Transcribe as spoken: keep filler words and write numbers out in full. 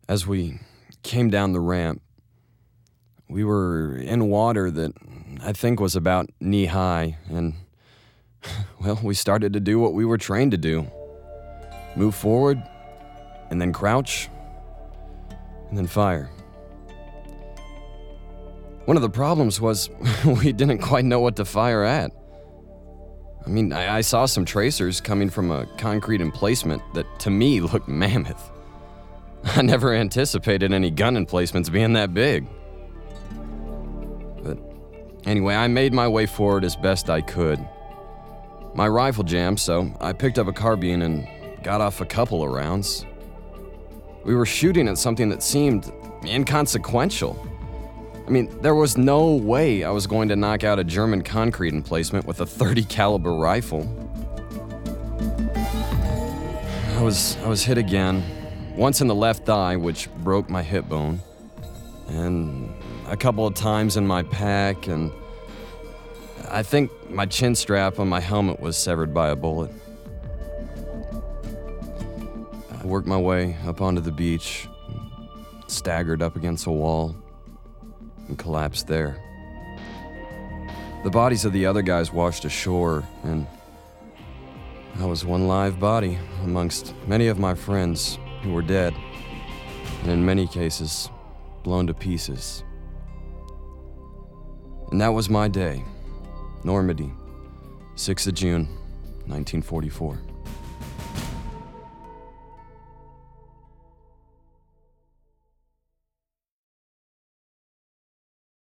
As we came down the ramp, we were in water that I think was about knee-high, and, well, we started to do what we were trained to do. Move forward, and then crouch, and then fire. One of the problems was we didn't quite know what to fire at. I mean, I, I saw some tracers coming from a concrete emplacement that, to me, looked mammoth. I never anticipated any gun emplacements being that big. But anyway, I made my way forward as best I could. My rifle jammed, so I picked up a carbine and got off a couple of rounds. We were shooting at something that seemed inconsequential. I mean, there was no way I was going to knock out a German concrete emplacement with a thirty caliber rifle. I was I was hit again, once in the left thigh, which broke my hip bone, and a couple of times in my pack, and I think my chin strap on my helmet was severed by a bullet. I worked my way up onto the beach, staggered up against a wall, and collapsed there. The bodies of the other guys washed ashore, and I was one live body amongst many of my friends who were dead, and in many cases, blown to pieces. And that was my day. Normandy, sixth of June, nineteen forty-four.